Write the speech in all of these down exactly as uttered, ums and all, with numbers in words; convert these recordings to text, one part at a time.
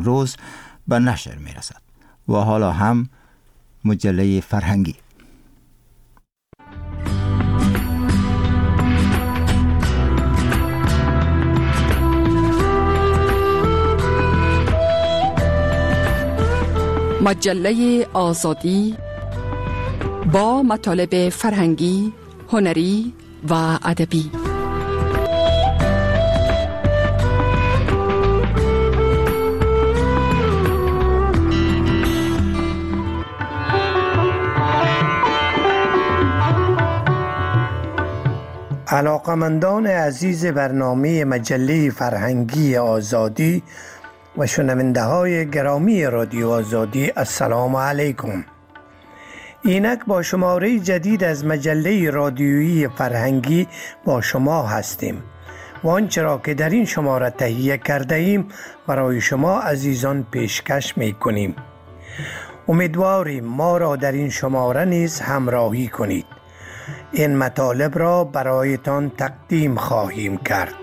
امروز به نشر می رسد و حالا هم مجله فرهنگی. مجله آزادی با مطالب فرهنگی، هنری و ادبی. علاقمندان عزیز برنامه مجله فرهنگی آزادی و شنونده های گرامی رادیو آزادی، السلام علیکم. اینک با شماره جدید از مجله رادیویی فرهنگی با شما هستیم و آنچه را که در این شماره تهیه کرده ایم برای شما عزیزان پیشکش می کنیم. امیدواریم ما را در این شماره نیز همراهی کنید. این مطالب را برایتان تقدیم خواهیم کرد.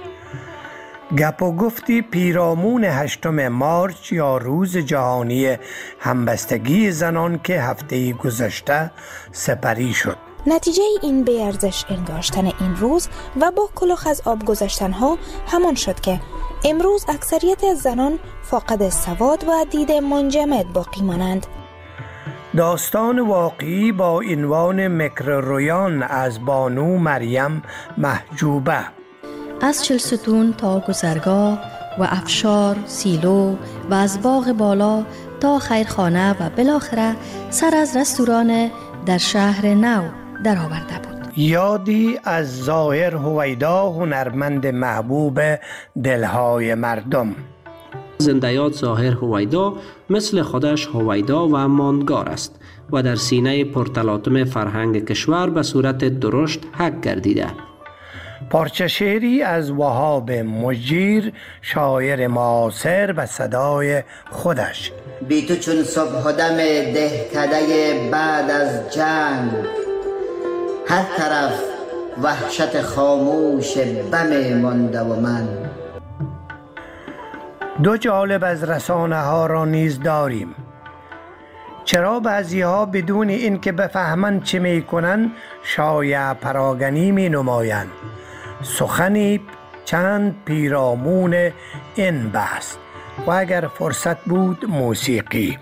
گپ و گفتی پیرامون هشتم مارچ یا روز جهانی همبستگی زنان که هفته گذشته سپری شد. نتیجه این به ارزش انگاشتن این روز و با کلاه از آب گذشتن ها همان شد که امروز اکثریت زنان فاقد سواد و دید منجمد باقی مانند. داستان واقعی با عنوان مکر رویان از بانو مریم محجوبه. از چلستون تا گذرگاه و افشار، سیلو و از باغ بالا تا خیرخانه و بالاخره سر از رستوران در شهر نو در آورده بود. یادی از ظاهر هویدا، هنرمند محبوب دلهای مردم. زندیات ظاهر هویدا مثل خودش هویدا و ماندگار است و در سینه پرتلاطم فرهنگ کشور به صورت درشت حک گردیده. پارچه شعری از وهاب مجیر، شاعر معاصر، به صدای خودش. بی تو چون صبح دم دهکده بعد از جنگ، هر طرف وحشت خاموش بم مانده و من. دو جالب از رسانه ها را نیز داریم. چرا بعضی ها بدون این که بفهمند چه می کنند شایع پراگنی می نمایند؟ سخنی چند پیرامون این بحث و اگر فرصت بود موسیقی.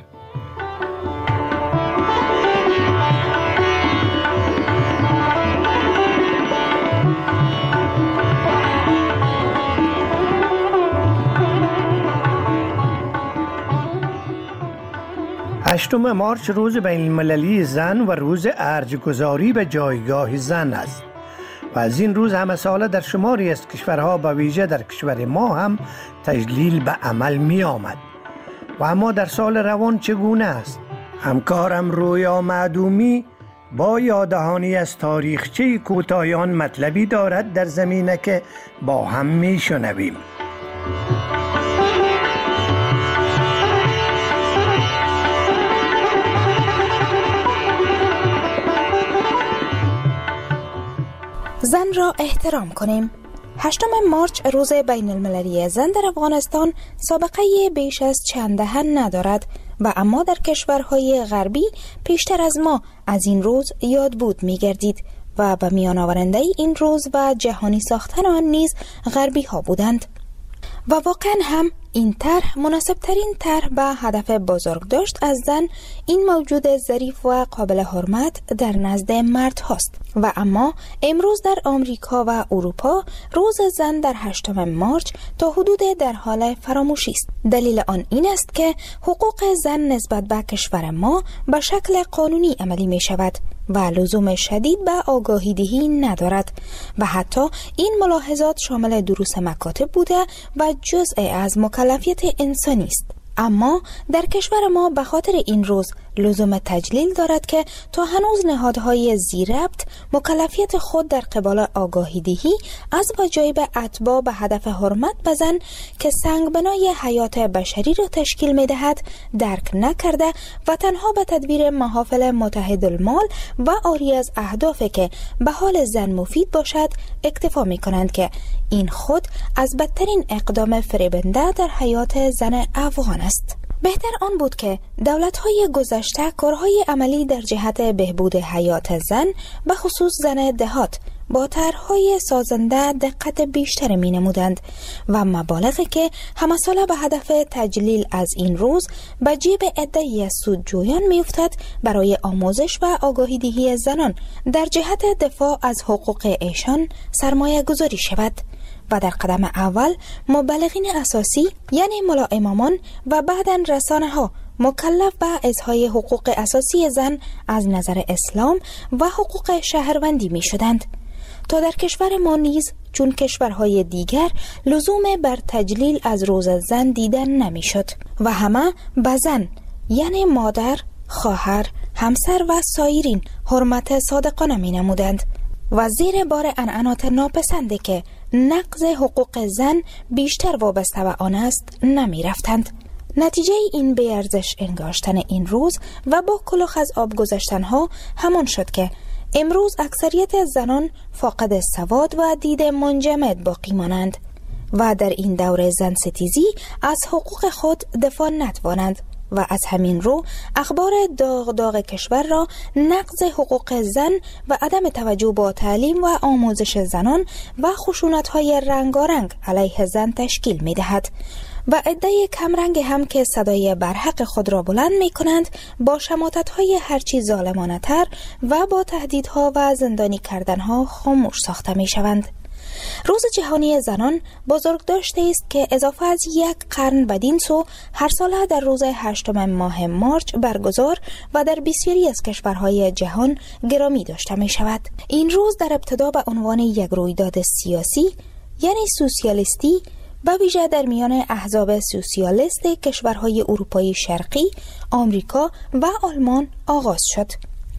هشتم مارچ روز بین المللی زن و روز ارجگذاری به جایگاه زن است و از این روز همه ساله در شماری از کشورها به ویژه در کشور ما هم تجلیل به عمل می آمد. و اما در سال روان چگونه است؟ همکارم رویا معدومی با یاددهانی از تاریخچه کوتاهی مطلبی دارد در زمینه که با هم می شنویم. زن را احترام کنیم. هشتم مارچ روز بین المللی زن در افغانستان سابقه بیش از چند دهه ندارد و اما در کشورهای غربی پیشتر از ما از این روز یاد بود می گردید و به میان آورنده این روز و جهانی ساختن آن نیز غربی ها بودند و واقعا هم این طرح مناسب ترین طرح به هدف بزرگ داشت از زن این موجود ظریف و قابل حرمت در نزد مرد هاست. و اما امروز در آمریکا و اروپا روز زن در هشتم مارچ تا حدود در حال فراموشی است. دلیل آن این است که حقوق زن نسبت به کشور ما به شکل قانونی عملی می شود و لزوم شدید به آگاهی دهی ندارد و حتی این ملاحظات شامل دروس مکاتب بوده و جزء از مکلفیت انسانی است. اما در کشور ما به خاطر این روز لزوم تجلیل دارد که تا هنوز نهادهای ذی‌ربط مکلفیت خود در قبال آگاهی دهی از وجایب اتباع به هدف حرمت به زن که سنگبنای حیات بشری را تشکیل می دهد درک نکرده و تنها به تدبیر محافل متحد المال و آری از اهدافی که به حال زن مفید باشد اکتفا می کنند که این خود از بدترین اقدام فریبنده در حیات زن افغان است. بهتر آن بود که دولت‌های گذشته کارهای عملی در جهت بهبود حیات زن به خصوص زن دهات با طرح‌های سازنده دقت بیشتر می‌نمودند و مبالغی که همه ساله به هدف تجلیل از این روز به جیب عده‌ای از سودجویان می‌افتد برای آموزش و آگاهی دهی زنان در جهت دفاع از حقوق ایشان سرمایه گذاری شود و در قدم اول مبلغین اساسی یعنی ملا امامان و بعداً رسانه ها مکلف به اظهار حقوق اساسی زن از نظر اسلام و حقوق شهروندی می شدند تا در کشور ما نیز چون کشورهای دیگر لزوم بر تجلیل از روز زن دیدن نمی شد و همه به زن یعنی مادر، خواهر، همسر و سایرین حرمت صادقانه می نمودند و زیر بار عنعنات ناپسنده که نقض حقوق زن بیشتر وابسته به آن است نمی رفتند. نتیجه این بیارزش انگاشتن این روز و با کلوخ از آب گذشتنها همان شد که امروز اکثریت زنان فاقد سواد و دید منجمد باقی مانند و در این دور زن ستیزی از حقوق خود دفاع نتوانند و از همین رو اخبار داغ داغ کشور را نقض حقوق زن و عدم توجه با تعلیم و آموزش زنان و خشونت‌های رنگارنگ علیه زن تشکیل می‌دهد و عده کمرنگ هم که صدای برحق خود را بلند می‌کنند با شماتت‌های هرچی ظالمانه‌تر و با تهدیدها و زندانی کردنها خاموش ساخته می‌شوند. روز جهانی زنان بزرگ داشته است که اضافه از یک قرن بدین سو هر ساله در روز هشتم ماه مارچ برگزار و در بسیاری از کشورهای جهان گرامی داشته می شود. این روز در ابتدا به عنوان یک رویداد سیاسی یعنی سوسیالیستی به ویژه در میان احزاب سوسیالیست کشورهای اروپایی شرقی، آمریکا و آلمان آغاز شد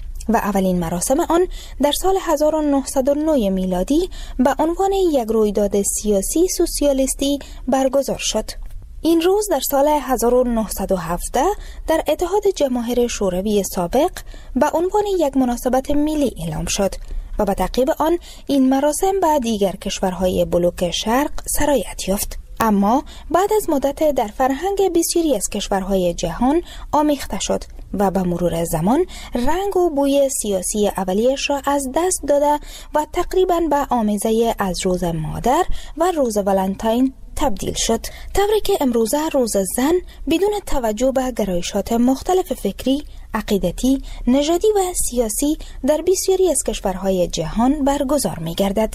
و اولین مراسم آن در سال هزار و نهصد و نه میلادی به عنوان یک رویداد سیاسی سوسیالیستی برگزار شد. این روز در سال هزار و نهصد و هفده در اتحاد جماهیر شوروی سابق به عنوان یک مناسبت ملی اعلام شد و به تعقیب آن این مراسم به دیگر کشورهای بلوک شرق سرایت یافت. اما بعد از مدت در فرهنگ بسیاری از کشورهای جهان آمیخته شد و به مرور زمان رنگ و بوی سیاسی اولیش را از دست داده و تقریباً به آمیزه از روز مادر و روز ولنتاین تبدیل شد. طوری که امروزه روز زن بدون توجه به گرایشات مختلف فکری، عقیدتی، نژادی و سیاسی در بسیاری از کشورهای جهان برگزار می گردد.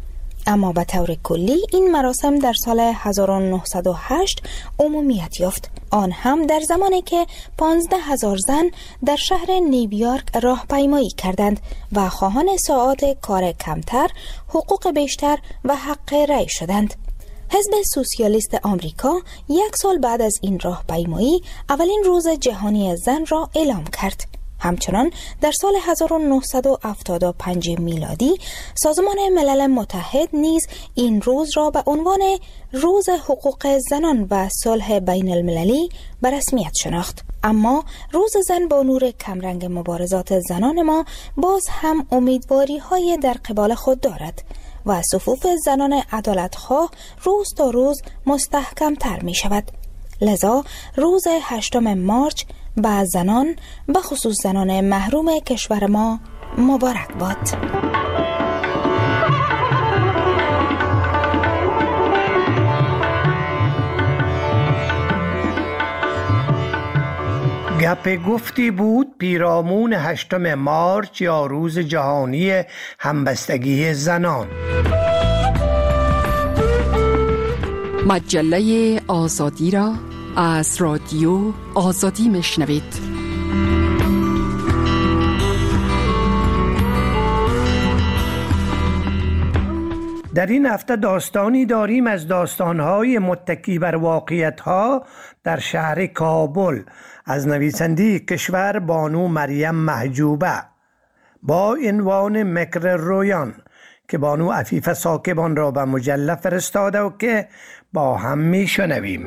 اما به طور کلی این مراسم در سال هزار و نهصد و هشت عمومیت یافت، آن هم در زمانی که پانزده هزار زن در شهر نیویورک راهپیمایی کردند و خواهان ساعات کار کمتر، حقوق بیشتر و حق رأی شدند. حزب سوسیالیست آمریکا یک سال بعد از این راهپیمایی اولین روز جهانی زن را اعلام کرد. همچنان در سال هزار و نهصد و هفتاد و پنج میلادی سازمان ملل متحد نیز این روز را به عنوان روز حقوق زنان و صلح بین المللی به رسمیت شناخت. اما روز زن با نور کمرنگ مبارزات زنان ما باز هم امیدواری های در قبال خود دارد و صفوف زنان عدالتخواه روز تا روز مستحکم تر می شود. لذا روز هشتم مارچ به زنان، به خصوص زنان محروم کشور ما، مبارک باد. گپ گفتی بود پیرامون هشتم مارچ یا روز جهانی همبستگی زنان. مجله آزادی را از رادیو آزادی میشنوید. در این هفته داستانی داریم از داستانهای متکی بر واقعیت‌ها در شهر کابل از نویسنده کشور بانو مریم محجوبه با عنوان مکر رویان که بانو عفیفه ساکبان را به مجله فرستاده و که با هم می شنویم.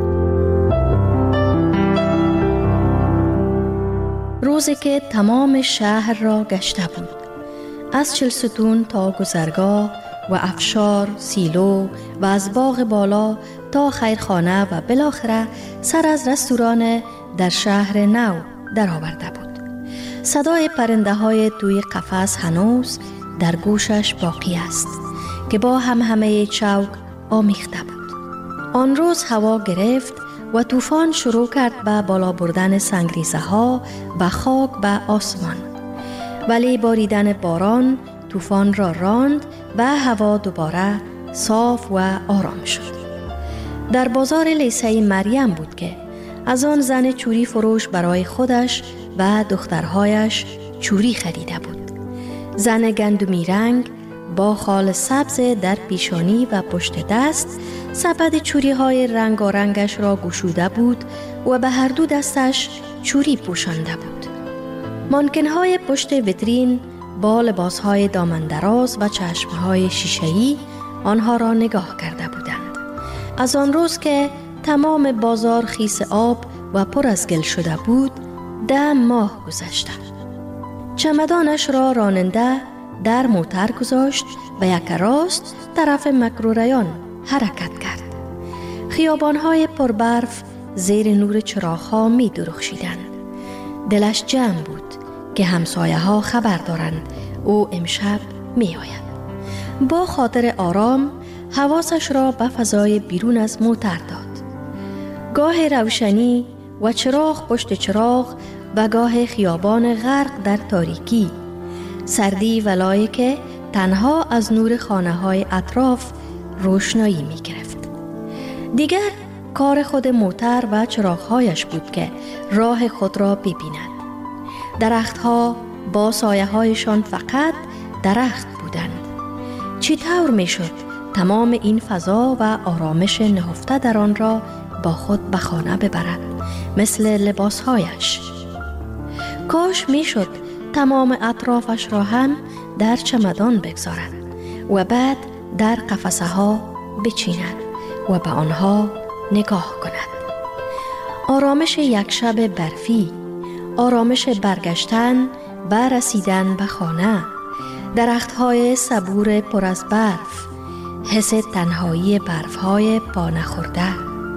روزی که تمام شهر را گشته بود، از چلستون تا گذرگاه و افشار، سیلو و از باغ بالا تا خیرخانه و بالاخره سر از رستوران در شهر نو در آورده بود. صدای پرنده های توی قفس هنوز در گوشش باقی است که با هم همه چوک آمیخته بود. آن روز هوا گرفت و طوفان شروع کرد به بالا بردن سنگریزه ها و خاک به آسمان. ولی باریدن باران طوفان را راند و هوا دوباره صاف و آرام شد. در بازار لیسه مریم بود که از آن زن چوری فروش برای خودش و دخترهایش چوری خریده بود. زن گندمی رنگ با خال سبز در پیشانی و پشت دست سبد چوری های رنگارنگش را گشوده بود و به هر دو دستش چوری پوشانده بود. مانکن های پشت ویترین با لباس های دامندراز و چشم های شیشه‌ای آنها را نگاه کرده بودند. از آن روز که تمام بازار خیس آب و پر از گل شده بود، ده ماه گذشته. چمدانش را راننده در موتر گذاشت و یک راست طرف مکروریان حرکت کرد. خیابان‌های پربرف زیر نور چراغ‌ها می درخشیدند. دلش جمع بود که همسایه‌ها خبر دارند او امشب می آید. با خاطر آرام حواسش را به فضای بیرون از موتر داد. گاه روشنی و چراغ پشت چراغ و گاه خیابان غرق در تاریکی، سردی و لایه تنها از نور خانه‌های اطراف روشنایی می گرفت. دیگر کار خود موتر و چراغ‌هایش بود که راه خود را ببیند. درختها با سایه‌هایشان فقط درخت بودند. چطور می شد تمام این فضا و آرامش نهفته در آن را با خود به خانه ببرد مثل لباسهایش؟ کاش می شد تمام اطرافش را هم در چمدان بگذارد و بعد در قفسه ها بچیند و به آنها نگاه کند. آرامش یک شب برفی، آرامش برگشتن و رسیدن به خانه، درخت‌های صبور پر از برف، حس تنهایی برف‌های پا نخورده.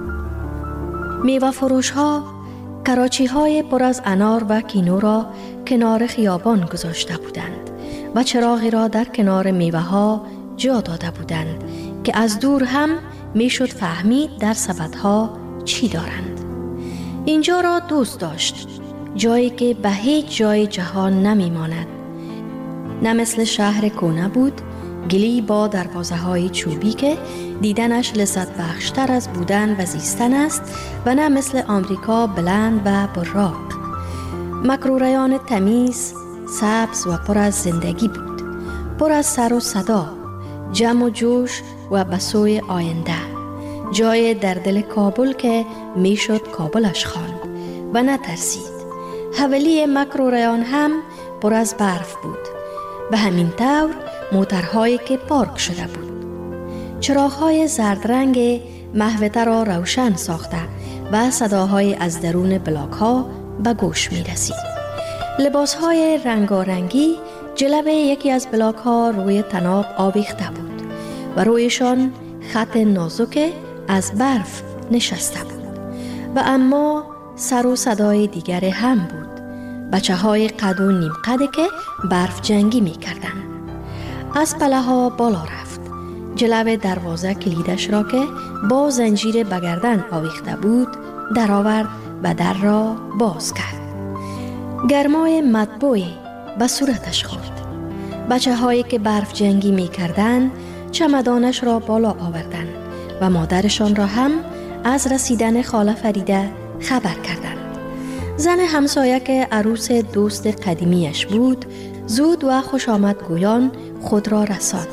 میوه فروش‌ها کراچی‌های پر از انار و کینو را کنار خیابان گذاشته بودند و چراغی را در کنار میوه‌ها جا داده بودند که از دور هم میشد فهمید در سبدها چی دارند. اینجا را دوست داشت، جایی که به هیچ جای جهان نمیماند. نه مثل شهر کهنه بود، گلی با دروازه های چوبی که دیدنش لذت بخشتر از بودن و زیستن است، و نه مثل آمریکا بلند و براق. مکروریان تمیز، سبز و پر از زندگی بود، پر از سر و صدا، جمع و جوش و به سوی آینده. جای در دل کابل که میشد کابلش خواند و نترسید. حوالی مکروریان هم پر از برف بود. به همین طور موترهایی که پارک شده بود. چراغ‌های زرد رنگ محوطه را روشن ساخته و صداهای از درون بلاک‌ها به گوش می رسید. لباس‌های رنگارنگی جلوه یکی از بلاک‌ها روی طناب آویخته بود و رویشان خط نازک از برف نشسته بود. و اما سر و صدای دیگر هم بود. بچه های قد و نیم قده که برف جنگی می کردن. از پله ها بالا رفت. جلو دروازه کلیدش را که با زنجیر بگردن آویخته بود در آورد و در را باز کرد. گرمای مطبوعی به صورتش خورد. بچه هایی که برف جنگی می کردن چمدانش را بالا آوردن و مادرشان را هم از رسیدن خاله فریده خبر کردند. زن همسایه که عروس دوست قدیمیش بود زود و خوش آمد گویان خود را رساند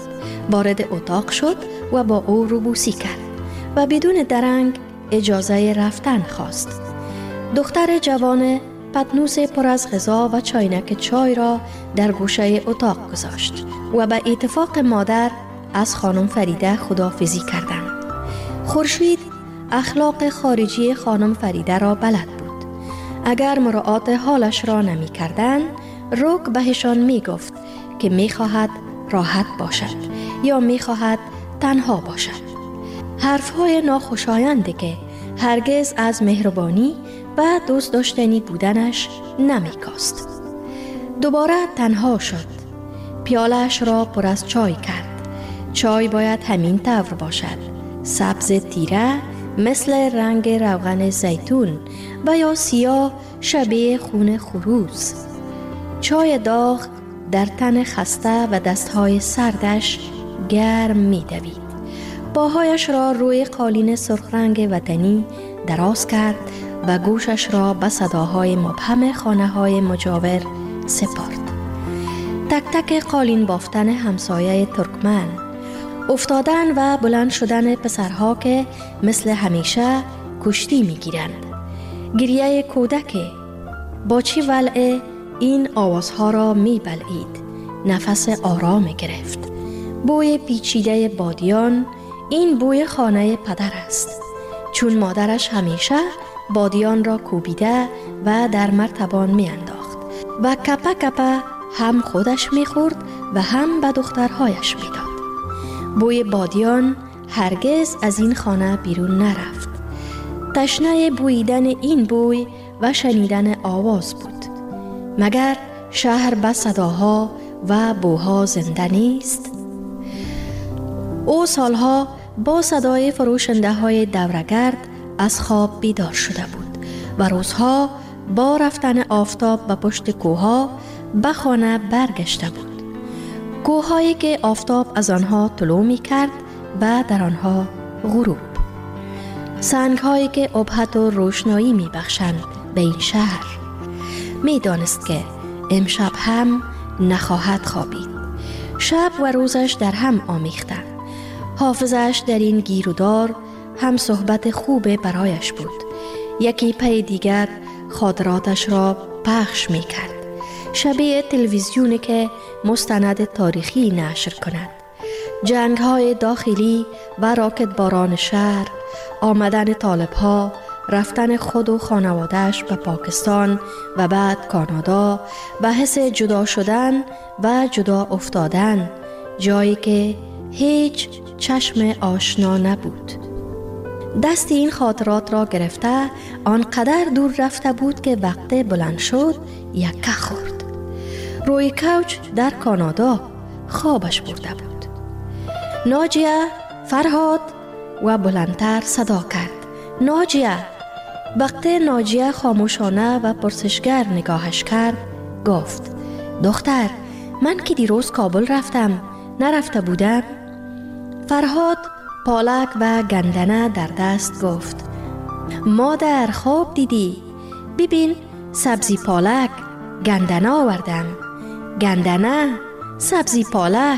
وارد اتاق شد و با او روبوسی کرد و بدون درنگ اجازه رفتن خواست. دختر جوان پتنوس پر از غذا و چاینک چای را در گوشه اتاق گذاشت و به اتفاق مادر از خانم فریده خداحافظی کردند. خورشید اخلاق خارجی خانم فریده را بلد بود. اگر مراعات حالش را نمی کردن، روک بهشان می گفت که می خواهد راحت باشد یا می خواهد تنها باشد. حرفهای ناخوشایندی که هرگز از مهربانی و دوست داشتنی بودنش نمی کاست. دوباره تنها شد. پیالش را پر از چای کرد. چای باید همین طور باشد. سبز تیره مثل رنگ روغن زیتون و یا سیاه شبیه خون خروس. چای داغ در تن خسته و دستهای سردش گرم می دوید. پاهایش را روی قالین سرخ رنگ وطنی دراز کرد و گوشش را به صداهای مبهم خانه های مجاور سپارد. تک تک قالین بافتن همسایه ترکمن، افتادن و بلند شدن پسرها که مثل همیشه کشتی می گیرند. گریه کودک با چی ولع این آوازها را می بلعید. نفس آرام گرفت. بوی پیچیده بادیان، این بوی خانه پدر است. چون مادرش همیشه بادیان را کوبیده و در مرتبان می انداخت و کپا کپا هم خودش می خورد و هم به دخترهایش می داد. بوی بادیان هرگز از این خانه بیرون نرفت. تشنه بویدن این بوی و شنیدن آواز بود. مگر شهر به صداها و بوها زنده نیست؟ او سالها با صدای فروشنده های دورگرد از خواب بیدار شده بود و روزها با رفتن آفتاب به پشت کوها به خانه برگشته بود. کوههایی که آفتاب از آنها طلوع می کرد و در آنها غروب. سنگهایی که ابهت و روشنایی می بخشند به این شهر. می دانست که امشب هم نخواهد خوابید. شب و روزش در هم آمیختند. حافظش در این گیرودار هم صحبت خوب برایش بود. یکی پی دیگر خاطراتش را پخش می کرد. شبیه تلویزیونی که مستند تاریخی نشر کند. جنگ های داخلی و راکت باران شهر، آمدن طالب ها، رفتن خود و خانوادهش به پاکستان و بعد کانادا و حس جدا شدن و جدا افتادن، جایی که هیچ چشم آشنا نبود. دست این خاطرات را گرفته آنقدر دور رفته بود که وقت بلند شد یکه خورد. روی کوچ در کانادا خوابش برده بود. ناجیه، فرهاد و بلندتر صدا کرد. ناجیه. وقت ناجیه خاموشانه و پرسشگر نگاهش کرد گفت: دختر، من که دیروز کابل رفتم نرفته بودم؟ فرهاد پالک و گندنه در دست گفت: مادر خواب دیدی؟ ببین سبزی پالک گندنه آوردم. گندنه سبزی پالک.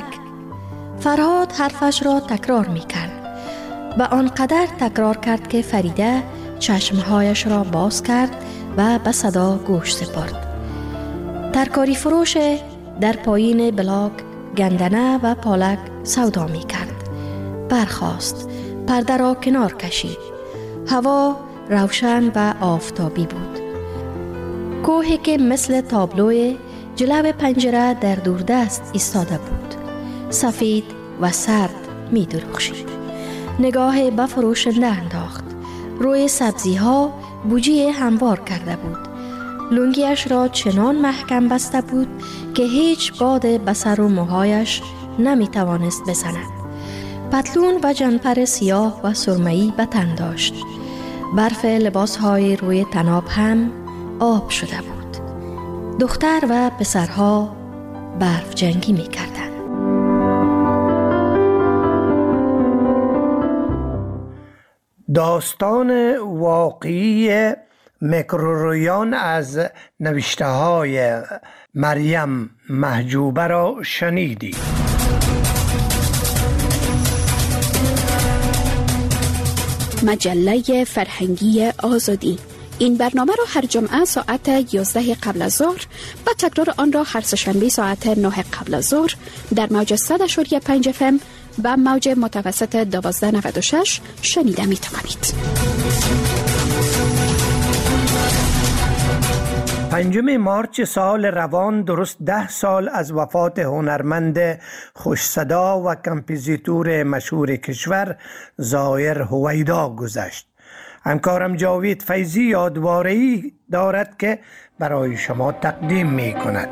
فرهاد حرفش را تکرار می کرد و آنقدر تکرار کرد که فریده چشمهایش را باز کرد و به صدا گوش سپرد. ترکاری فروش در پایین بلاک گندنه و پالک سودا می کرد. برخاست، پرده را کنار کشید. هوا روشن و آفتابی بود. کوهی که مثل تابلوی جلو پنجره در دوردست ایستاده بود، سفید و سرد می درخشید. نگاه به فروشنده انداخت. روی سبزی ها بوجی هموار کرده بود. لنگیش را چنان محکم بسته بود که هیچ باد به سر و موهایش نمی توانست بزند. پتلون و جنپر سیاه و سرمه‌ای به تن داشت. برف لباسهای روی تناب هم آب شده بود. دختر و پسرها برف جنگی می کردند. داستان واقعی مکروریان از نوشته های مریم محجوبه را شنیدید. مجله فرهنگی آزادی. این برنامه را هر جمعه ساعت یازده قبل از ظهر و تکرار آن را هر سه‌شنبه ساعت نه قبل از ظهر در موج صد و پنج اف ام و موج متوسط دوازده نود و شش شنیده می توانید. پنجم مارچ سال روان درست ده سال از وفات هنرمند خوش‌صدا و کمپوزیتور مشهور کشور ظاهر هویدا گذشت. همکارم جاوید فیضی یادواره‌ای دارد که برای شما تقدیم می کند.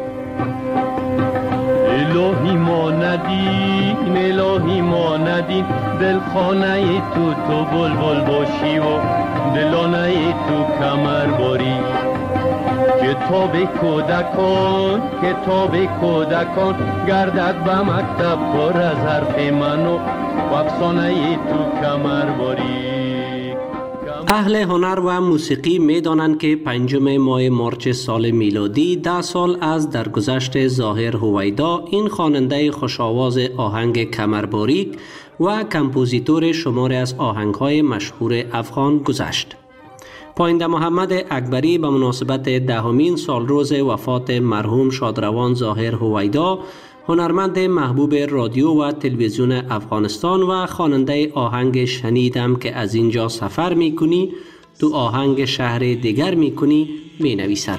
الهی ما ندیم الهی ما ندیم دلخانه تو تو بلبل باشی و دلانه تو کمر باری. کتاب کودکان کتاب کودکان گردد به مکتب پر از حرف منو و افسانه تو کمر باری. اهل هنر و موسیقی می دانند که پنجم ماه مارچ سال میلادی ده سال از درگذشت ظاهر هویدا، این خواننده خوش‌آواز آهنگ کمرباریک و کمپوزیتور شماری از آهنگ‌های مشهور افغان گذشت. پاینده محمد اکبری به مناسبت دهمین سالروز وفات مرحوم شادروان ظاهر هویدا، هنرمند محبوب رادیو و تلویزیون افغانستان و خواننده آهنگ شنیدم که از اینجا سفر میکنی تو آهنگ شهر دیگر میکنی می نویسد.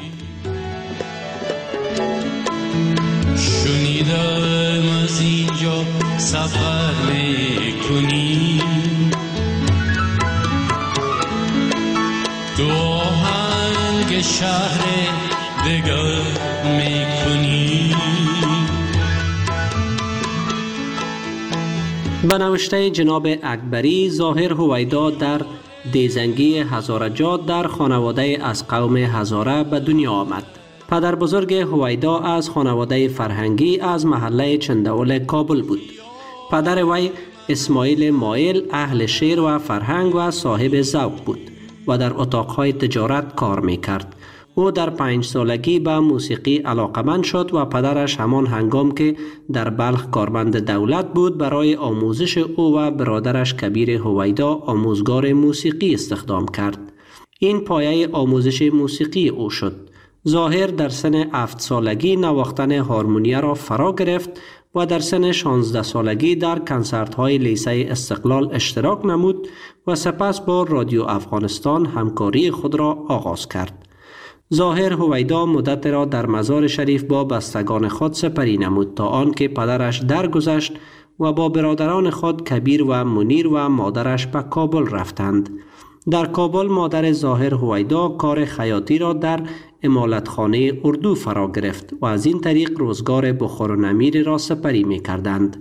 شنیدم از اینجا سفر میکنی تو آهنگ شهر دیگر میکنی. به نوشته جناب اکبری، ظاهر هویدا در دیزنگی هزارجات در خانواده از قوم هزاره به دنیا آمد. پدر بزرگ هویدا از خانواده فرهنگی از محله چندول کابل بود. پدر وی اسماعیل مایل اهل شعر و فرهنگ و صاحب ذوق بود و در اتاقهای تجارت کار میکرد. او در پنج سالگی به موسیقی علاقمند شد و پدرش همان هنگام که در بلخ کارمند دولت بود برای آموزش او و برادرش کبیر هویدا آموزگار موسیقی استخدام کرد. این پایه آموزش موسیقی او شد. ظاهر در سن هفت سالگی نواختن هارمونیه را فرا گرفت و در سن شانزده سالگی در کنسرت‌های لیسه استقلال اشتراک نمود و سپس با رادیو افغانستان همکاری خود را آغاز کرد. ظاهر هویدا مدت را در مزار شریف با بستگان خود سپری نمود تا آنکه پدرش درگذشت و با برادران خود کبیر و منیر و مادرش به کابل رفتند. در کابل مادر ظاهر هویدا کار خیاطی را در امالتخانه اردو فرا گرفت و از این طریق روزگار بخور و نمیر را سپری می کردند.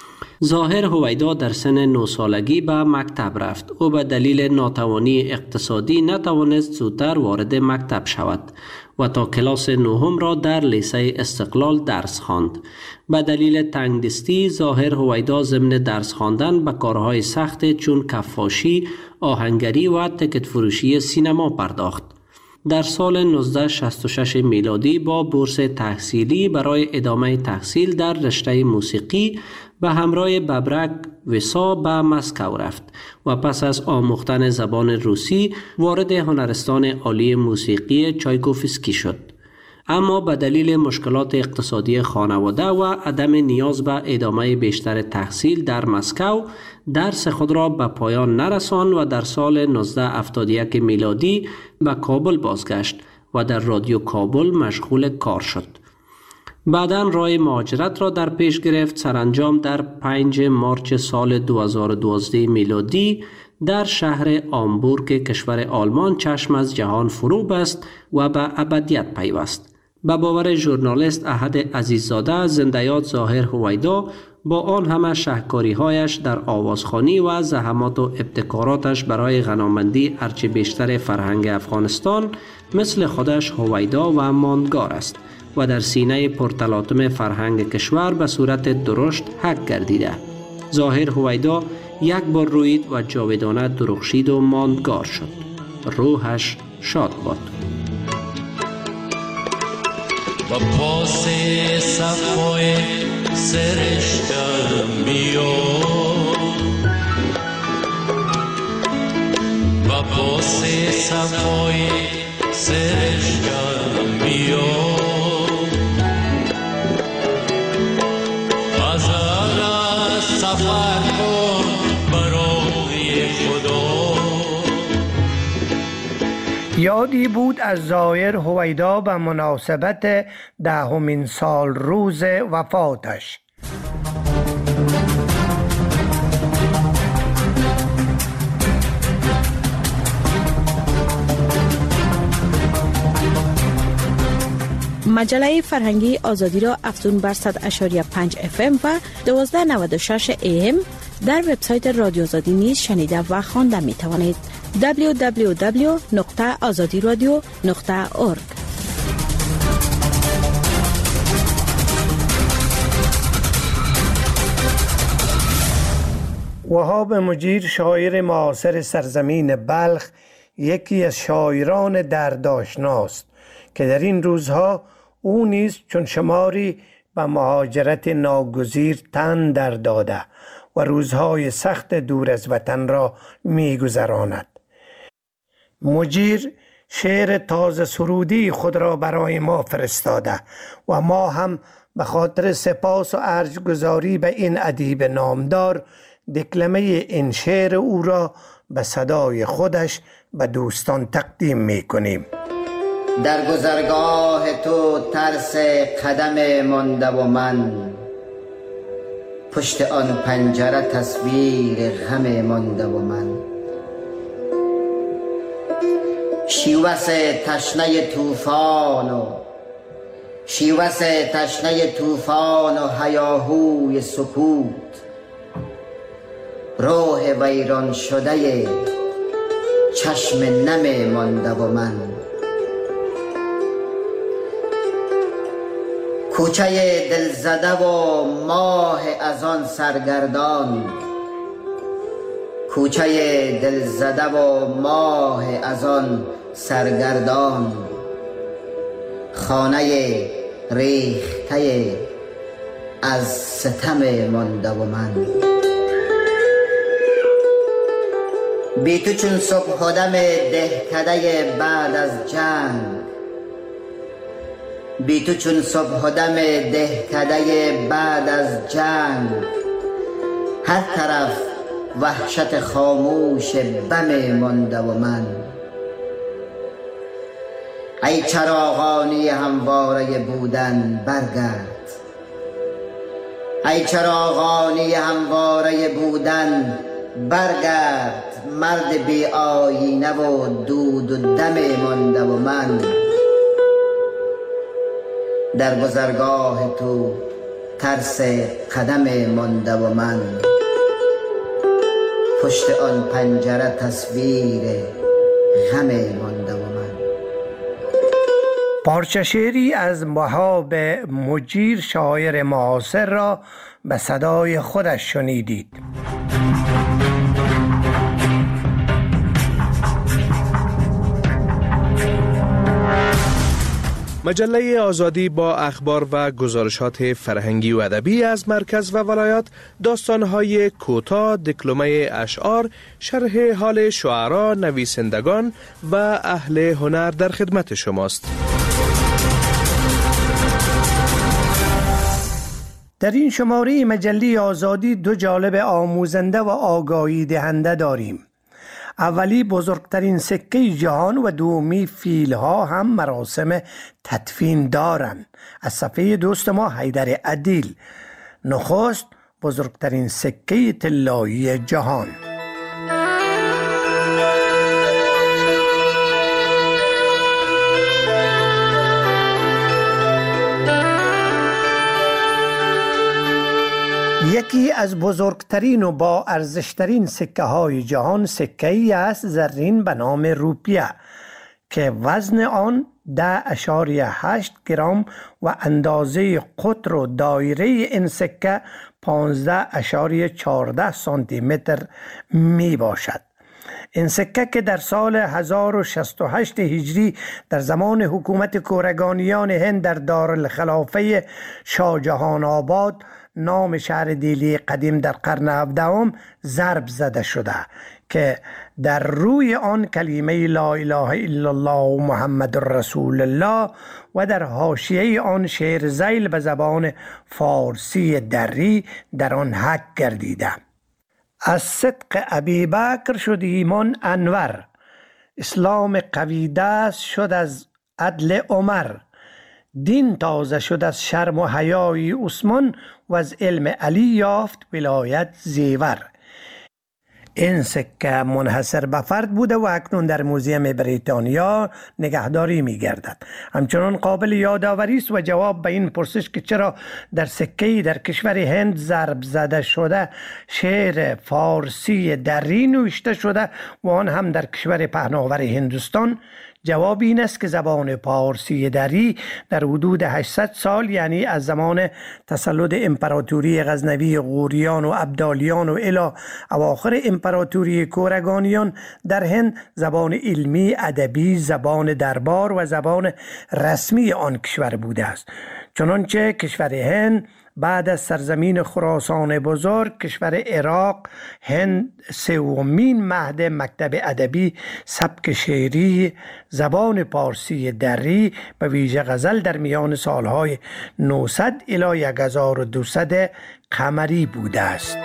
ظاهر هویدا در سن نه سالگی به مکتب رفت. او به دلیل ناتوانی اقتصادی نتوانست زودتر وارد مکتب شود و تا کلاس نهم را در لیسه استقلال درس خواند. به دلیل تنگدستی ظاهر هویدا ضمن درس خواندن به کارهای سخت چون کفاشی، آهنگری و تکت فروشی سینما پرداخت. در سال نوزده شصت و شش میلادی با بورس تحصیلی برای ادامه تحصیل در رشته موسیقی به همراه ببرک وسا به مسکو رفت و پس از آموختن زبان روسی وارد هنرستان عالی موسیقی چایکوفسکی شد. اما به دلیل مشکلات اقتصادی خانواده و عدم نیاز به ادامه بیشتر تحصیل در مسکو درس خود را به پایان نرساند و در سال نوزده هفتاد و یک میلادی به کابل بازگشت و در رادیو کابل مشغول کار شد. بعداً راه مهاجرت را در پیش گرفت. سرانجام در پنج مارچ سال دو هزار و دوازده میلادی در شهر آمبورگ کشور آلمان چشم از جهان فرو بست و به ابدیت پیوست. به باور ژورنالیست احد عزیززاده، زندۀاد ظاهر هویدا با آن همه شهکاری‌هایش در آوازخوانی و زحمات و ابتکاراتش برای غنامندی هرچه بیشتر فرهنگ افغانستان مثل خودش هویدا و ماندگار است و در سینه پرتلاطم فرهنگ کشور به صورت درشت حک گردیده. ظاهر هویدا یک بار روید و جاودانه درخشید و ماندگار شد. روحش شاد باد. با پاس صفای سرشتم بیا پاس صفای سرشکم بیا غزل از سفر کن برای خدا. یادی بود از زایر هویدا به مناسبت دهمین سال روز وفاتش. مجله فرهنگی آزادی را افزون بر صد اشاری پنج اف ام و دوازده نود و شش ای ام در وبسایت رادیو آزادی نیز شنیده و خوانده می توانید. دبلیو دبلیو دبلیو نقطه آزادی رادیو نقطه اورگ. وهاب مجیر، شاعر معاصر سرزمین بلخ، یکی از شاعران دردآشناست که در این روزها او نیز چون شماری به مهاجرت ناگزیر تن در داده و روزهای سخت دور از وطن را می گذراند. مجیر شعر تازه سرودی خود را برای ما فرستاده و ما هم به خاطر سپاس و ارجگزاری به این ادیب نامدار دکلمه این شعر او را به صدای خودش به دوستان تقدیم می کنیم. در گذرگاه تو ترس قدم مانده و من، پشت آن پنجره تصویر غم مانده و من. شیوس تشنه طوفان و شیوس تشنه طوفان و هیاهوی سکوت، روح ویران شده چشم نم مانده و من. کوچه دلزده و ماه از آن سرگردان، کوچه دلزده و ماه از آن سرگردان، خانه ریخته از ستم مانده و من. بی تو چون صبح دم دهکده بعد از جنگ، بی تو چون صبح دم دهکده بعد از جنگ، هر طرف وحشت خاموش بم مانده و من. ای چراغانی همواره بودن برگرد، ای چراغانی همواره بودن برگرد، مرد بی آینه و دود و دم مانده و من. در گذرگاه تو ترس قدم مانده و من، پشت آن پنجره تصویر غم مانده و من. پارچه شعری از وهاب مجیر، شاعر معاصر را به صدای خودش شنیدید. مجله آزادی با اخبار و گزارشات فرهنگی و ادبی از مرکز و ولایات، داستان‌های کوتاه، دکلمه اشعار، شرح حال شعرا، نویسندگان و اهل هنر در خدمت شماست. در این شماره مجله آزادی دو جانب آموزنده و آگاهی دهنده داریم. اولی بزرگترین سکه جهان و دومی فیل ها هم مراسم تدفین دارند، از صفحه دوست ما حیدر عدیل. نخست بزرگترین سکه طلایی جهان. یکی از بزرگترین و با ارزشترین سکه های جهان سکه‌ای است زرین به نام روپیه که وزن آن ده اشاریه هشت گرم و اندازه قطر و دایره این سکه پانزده اشاریه چهارده سانتی متر می باشد. این سکه که در سال هزار و شصت و هشت هجری در زمان حکومت کورگانیان هند در دارالخلافه شاهجهان آباد، نام شهر دیلی قدیم در قرن هفدهم، ضرب زده شده که در روی آن کلمه لا اله الا الله محمد رسول الله و در حاشیه آن شعر ذیل به زبان فارسی دری در آن حک گردیده. از صدق ابی بکر شد ایمان انور، اسلام قوی دست شد از عدل عمر، دین تازه شد از شرم و حیای عثمان و از علم علی یافت ولایت زیور. این سکه منحصر به فرد بوده و اکنون در موزیم بریتانیا نگهداری می گردد. همچنان قابل یادآوری است و جواب به این پرسش که چرا در سکه‌ای در کشور هند ضرب زده شده شعر فارسی دری نوشته شده و آن هم در کشور پهناور هندوستان، جواب این است که زبان پارسی دری در حدود هشتصد سال، یعنی از زمان تسلط امپراتوری غزنوی غوریان و ابدالیان و الی اواخر امپراتوری کورگانیان در هند، زبان علمی، ادبی، زبان دربار و زبان رسمی آن کشور بوده است. چنانچه کشور هند بعد از سرزمین خراسان بزرگ، کشور عراق، هند سومین مهد مکتب ادبی سبک شعری زبان پارسی دری به ویژه غزل در میان سالهای نهصد الی هزار و دویست قمری بوده است.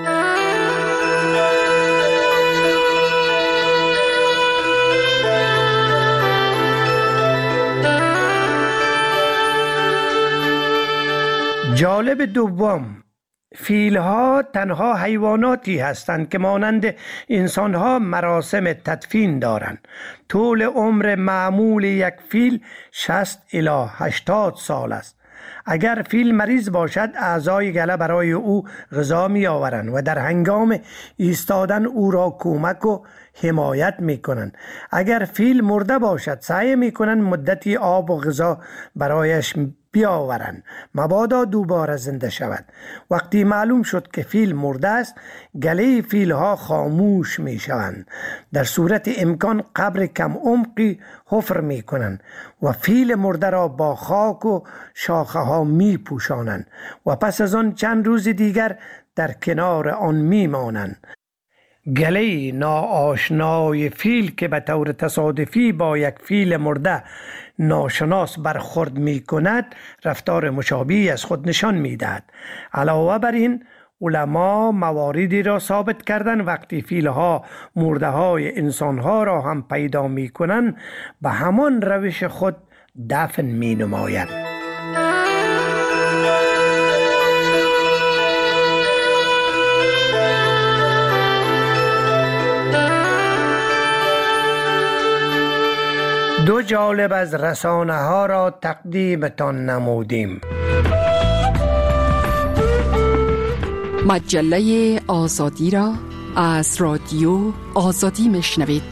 جالب دوم، فیل‌ها تنها حیواناتی هستند که مانند انسان‌ها مراسم تدفین دارند. طول عمر معمول یک فیل شصت الی هشتاد سال است. اگر فیل مریض باشد، اعضای گله برای او غذا می آورند و در هنگام ایستادن او را کمک و حمایت می کنند. اگر فیل مرده باشد، سعی می کنند مدتی آب و غذا برایش بیاورند مبادا دوباره زنده شود. وقتی معلوم شد که فیل مرده است، گله فیل ها خاموش می شوند. در صورت امکان قبر کم عمقی حفر می کنند و فیل مرده را با خاک و شاخه ها می پوشانند و پس از آن چند روز دیگر در کنار آن می مانند. گله ناآشنای فیل که به طور تصادفی با یک فیل مرده ناشناس برخورد می کند، رفتار مشابهی از خود نشان می دهد. علاوه بر این، علما مواردی را ثابت کردند وقتی فیلها مرده های انسانها را هم پیدا می کنند، به همان روش خود دفن می نمایند. دو جالب از رسانه ها را تقدیمتان نمودیم. مجله آزادی را از رادیو آزادی میشنوید.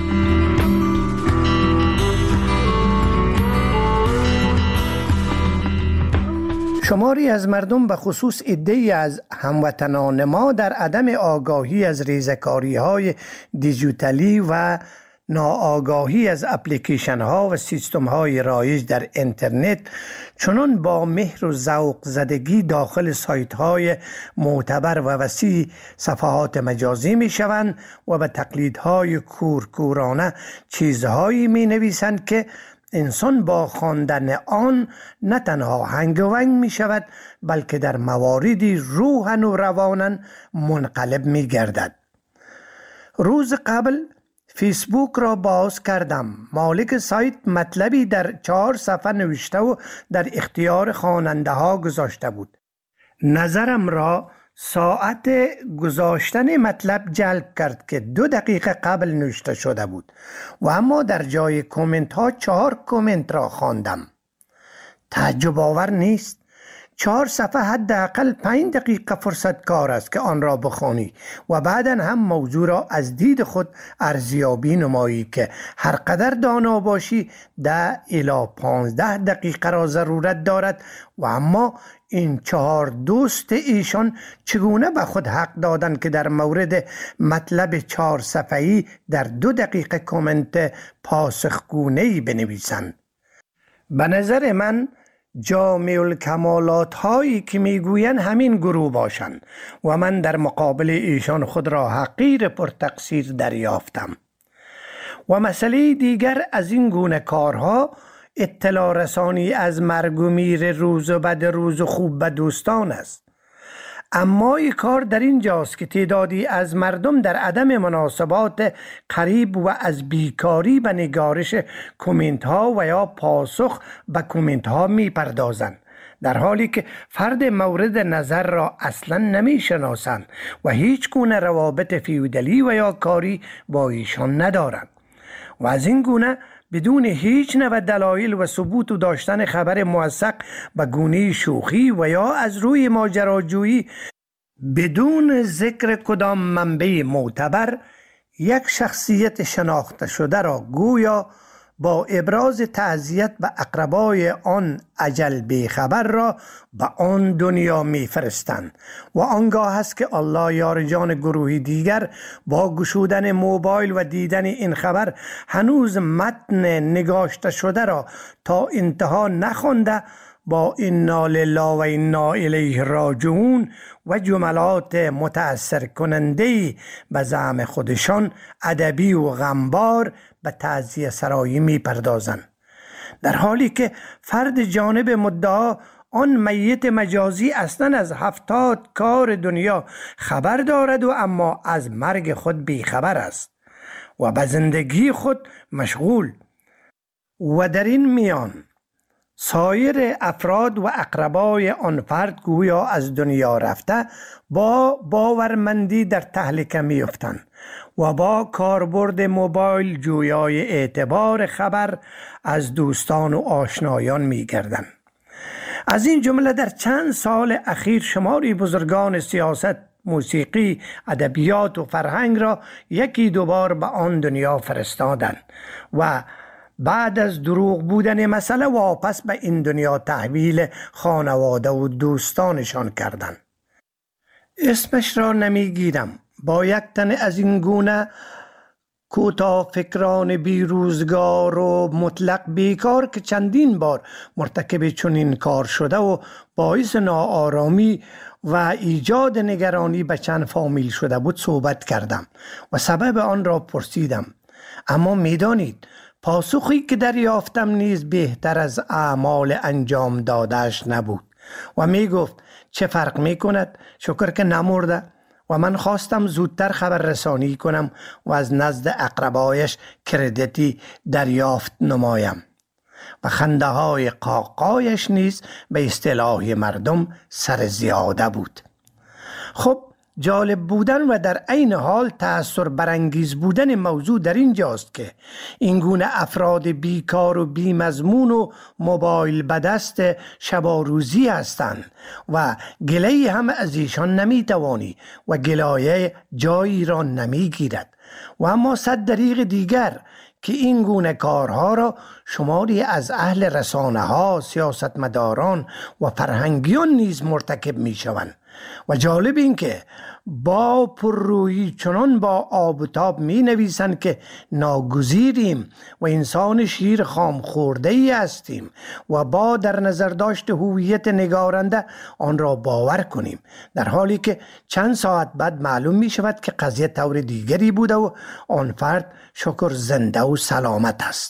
شماری از مردم به خصوص عده‌ای از هموطنان ما در عدم آگاهی از ریزکاری‌های دیجیتالی و ناآگاهی از اپلیکیشن ها و سیستم های رایج در اینترنت چنان با مهر و ذوق زدگی داخل سایت های معتبر و وسیع صفحات مجازی می شوند و به تقلیدهای کورکورانه چیزهایی می نویسند که انسان با خواندن آن نه تنها هنگ و ونگ می شود، بلکه در مواردی روحاً و روانا منقلب می گردد. روز قبل فیسبوک را باز کردم. مالک سایت مطلبی در چهار صفحه نوشته و در اختیار خواننده ها گذاشته بود. نظرم را ساعت گذاشتن مطلب جلب کرد که دو دقیقه قبل نوشته شده بود و اما در جای کامنت ها چهار کامنت را خواندم. تعجب آور نیست؟ چهار صفحه حداقل پنج دقیقه فرصت کار است که آن را بخوانی و بعداً هم موضوع را از دید خود ارزیابی نمایی که هر قدر دانا باشی ده الی پانزده دقیقه را ضرورت دارد و اما این چهار دوست ایشان چگونه به خود حق دادند که در مورد مطلب چهار صفحه‌ای در دو دقیقه کامنت پاسخگونه‌ای بنویسند؟ به نظر من جامع الکمالات هایی که میگویند همین گروه باشند و من در مقابل ایشان خود را حقیر پرتقصیر دریافتم. و مسئله دیگر از این گونه کارها اطلاع رسانی از مرگ و میر روز و بد روز و خوب به دوستان است. اما این کار در این جاست که تعدادی از مردم در عدم مناسبات قریب و از بیکاری به نگارش کومنت ها و یا پاسخ به کومنت ها می پردازند، در حالی که فرد مورد نظر را اصلا نمی شناسند و هیچ گونه روابط فیودالی و یا کاری با ایشان ندارند. و از این گونه بدون هیچ نوع دلایل و ثبوت و داشتن خبر موثق به گونه شوخی و یا از روی ماجراجویی بدون ذکر کدام منبع معتبر یک شخصیت شناخته شده را گویا با ابراز تعزیت به اقربای آن اجل بیخبر را به آن دنیا میفرستند و آنگاه است که الله یار جان گروهی دیگر با گشودن موبایل و دیدن این خبر هنوز متن نگاشته شده را تا انتها نخوانده با انا لله و انا الیه راجعون و جملات متأثر کننده به زعم خودشان ادبی و غمبار به تعزیه سرایی می پردازند، در حالی که فرد جانب مدعا آن میت مجازی اصلا از هفتاد کار دنیا خبر دارد و اما از مرگ خود بیخبر است و به زندگی خود مشغول. و در این میان سایر افراد و اقربای آن فرد گویا از دنیا رفته با باورمندی در تهلکه می افتند و با کاربرد موبایل جویای اعتبار خبر از دوستان و آشنایان می گردند. از این جمله در چند سال اخیر شماری بزرگان سیاست، موسیقی، ادبیات و فرهنگ را یکی دوبار به آن دنیا فرستادند و بعد از دروغ بودن مسئله واپس به این دنیا تحویل خانواده و دوستانشان کردند. اسمش را نمیگیرم. با یک تن از این گونه کوتاه فکران بیروزگار و مطلق بیکار که چندین بار مرتکب چنین کار شده و باعث ناآرامی و ایجاد نگرانی به چند فامیل شده بود صحبت کردم و سبب آن را پرسیدم، اما میدانید پاسخی که دریافتم نیز بهتر از اعمال انجام دادهش نبود و می گفت چه فرق می کند، شکر که نمرده. و من خواستم زودتر خبر رسانی کنم و از نزد اقربایش کردیتی دریافت نمایم. و خنده های قاقایش نیز به اصطلاح مردم سر زیاده بود. خب جالب بودن و در عین حال تأثیر برانگیز بودن موضوع در اینجاست که این گونه افراد بیکار و بیمضمون و موبایل به دست شب و روزی هستند و گله هم از ایشان نمیتوانی و گلایه جایی را نمیگیرد. و اما صد دریغ دیگر که این گونه کارها را شماری از اهل رسانه ها، سیاستمداران و فرهنگیان نیز مرتکب می شوند. و جالب این که با پررویی چنان با آب و تاب می نویسند که ناگزیریم و انسان شیر خام خورده ای هستیم و با در نظر داشت هویت نگارنده آن را باور کنیم، در حالی که چند ساعت بعد معلوم می شود که قضیه طور دیگری بوده و آن فرد شکر زنده و سلامت است.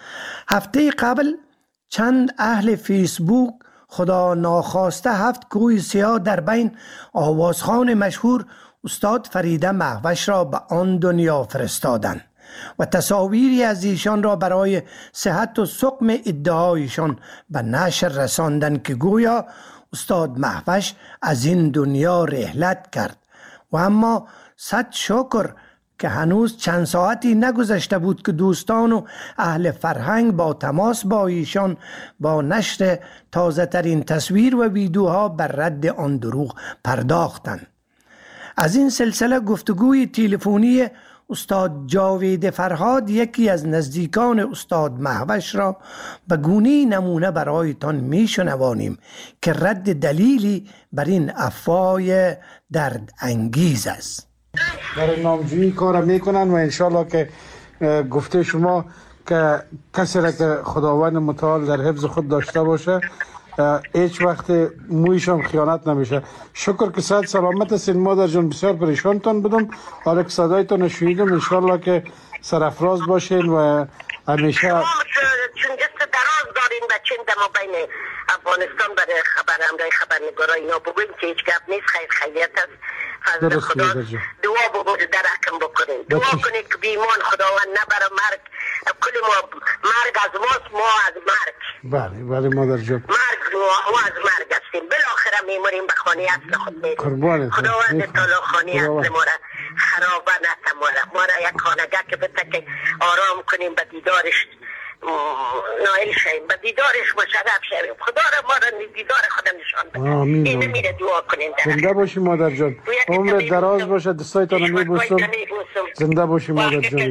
هفته قبل چند اهل فیسبوک خدا ناخواسته هفت کوه سیاه در بین آوازخوان مشهور استاد فریده مهوش را به آن دنیا فرستادند و تصاویری از ایشان را برای صحت و سقم ادعایشان به نشر رساندند که گویا استاد مهوش از این دنیا رحلت کرد. و اما صد شکر که هنوز چند ساعتی نگذشته بود که دوستان و اهل فرهنگ با تماس با ایشان با نشر تازه ترین تصویر و ویدیوها بر رد آن دروغ پرداختند. از این سلسله گفتگوی تلفنی استاد جاوید فرهاد، یکی از نزدیکان استاد مهوش را به گونه‌ای نمونه برایتان میشنوانیم که رد دلیلی بر این افواه درد انگیز است. در نامجویی کار میکنن و انشالله که گفته شما که کسی را که خداوند متعال در حفظ خود داشته باشه هیچ وقت مویشان خیانت نمیشه. شکر که صحت سلامت هستین مادر جان. بسیار پریشانتان بودم، حالا که صدایتان شنیدم انشالله که سرافراز باشین و همیشه چون دست دراز دارین بچین دما بین افغانستان برای خبر همراه خبرنگارا اینا بگویم که هیچ گپ نیست، خیر خیریت است. فضل خدا دعا بگوید در حکم بکنین، دعا کنید که بیمان خداوند نبره مرگ. کل ما مرگ از ماست، ما از مرگ. بله بله مادر جان، مرگ ما از مرگ هستیم، بالاخره میموریم به خانه اصل خود میریم. خداوند تعالی خانه اصل ما را خرابه نته ما را ما را یک خانگه که بته که آرام کنیم به دیدارش نائل شویم، به دیدارش مشرف شویم. خدا را ما را دیدار خدا نشان بده. این میره دعا کنیم. زنده باشی مادر جان، عمر دراز باشه، دستایتان رو میبوسم. زنده باشی مادر جان.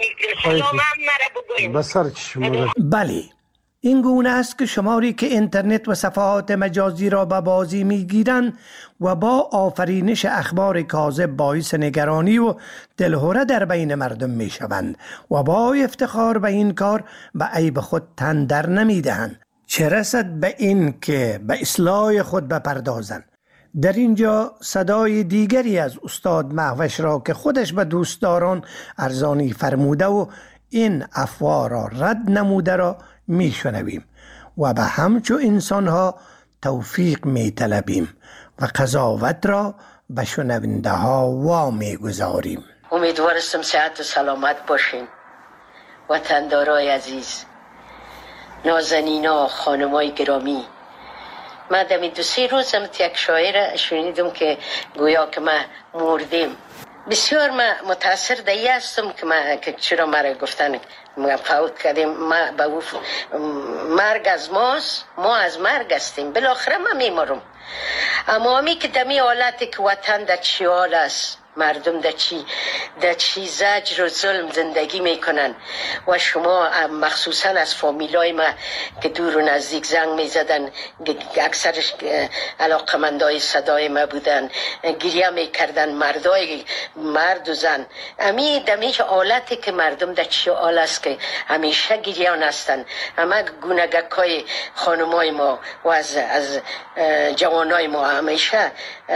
بسر چشم مادر. بله این گونه است که شماری که اینترنت و صفحات مجازی را به بازی میگیرند و با آفرینش اخبار کاذب باعث نگرانی و دلهره در بین مردم میشوند و با افتخار به این کار به عیب خود تن در نمیدهند، چه رسد به این که به اصلاح خود بپردازند. در اینجا صدای دیگری از استاد مهوش را که خودش به دوستداران ارزانی فرموده و این افواه را رد نموده را می شنویم و به همچو انسان ها توفیق می طلبیم و قضاوت را به شنونده ها وامی گذاریم. امیدوارستم صحت و سلامت باشین وطندارای عزیز، نازنینا، خانمای گرامی. من دمی دو سی روزم یک شاعر شنیدم که گویا که ما مردیم. بسیار من متاثر دایی هستم که من که چرا مرا گفتن ما فوت کردیم. ما به مرگ از ماست، ما از مرگ هستیم، بالاخره ما میمرم. اما همی که دمی حالتی که وطن در چی حال است، مردم در چی در چی زجر و ظلم زندگی میکنن و شما مخصوصا از فامیلای ما که دور و نزدیک زنگ میزدن، اکثرش علاقمندای صدای ما بودن، گریه میکردن، مردای مرد و زن. امی دمی حالتی که مردم در چی حال است که همیشه گریان هستن. همه گونگکای خانمای ما و از از جوانای ما همیشه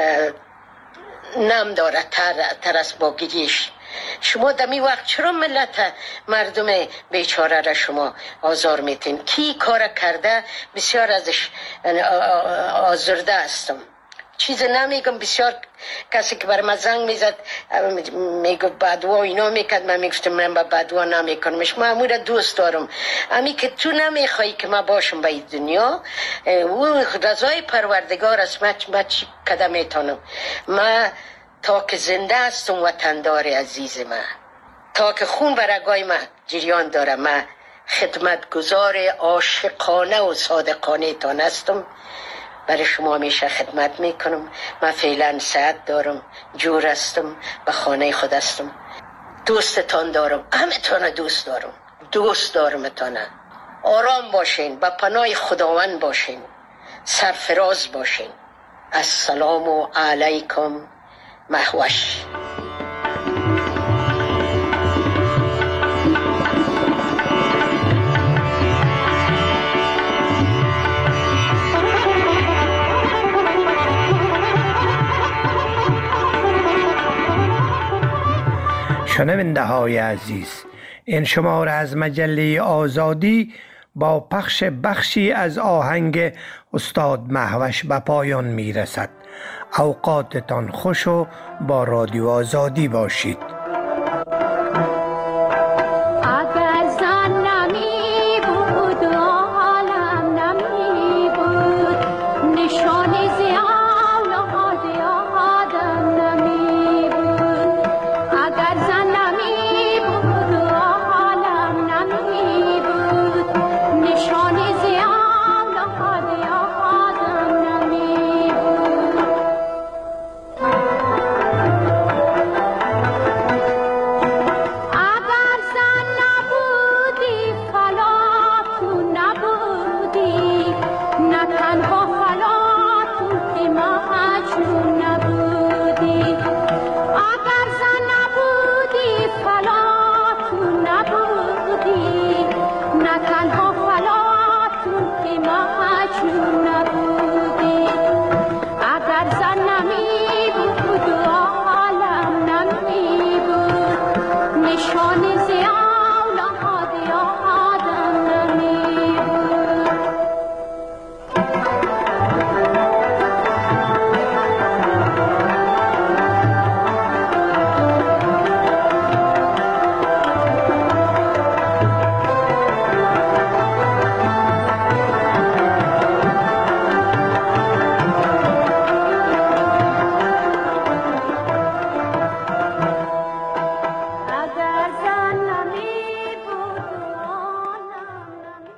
نم داره تر, تر از با گریش. شما دمی وقت چرا ملت مردم بیچاره را شما آزار میتین؟ کی کار کرده بسیار ازش آزرده هستم. چیز نمیگم، بسیار کسی که بر من زنگ میزد میگو بدوا اینا میکرد، من میگفتم من با بدوا نمیکنمش، من امور دوست دارم. امی که تو نمیخوایی که من باشم به این دنیا، او رضای پروردگار است. من چی کده میتونم؟ من تا که زنده هستم وطندار عزیز من، تا که خون برگای من جریان داره، من خدمتگزار عاشقانه و صادقانه تان هستم. برای شما همیشه خدمت میکنم. من فعلا صحت دارم، جور هستم، به خانه خود هستم، دوستتان دارم، همه تانه دوست دارم، دوست دارم تانه. آرام باشین، به پناه خداوند باشین، سرفراز باشین. السلام علیکم مهوش. شنونده های عزیز، این شماره از مجله آزادی با پخش بخشی از آهنگ استاد مهوش به پایان می رسد. اوقاتتان خوش و با رادیو آزادی باشید. نه تنها فلاتون که ما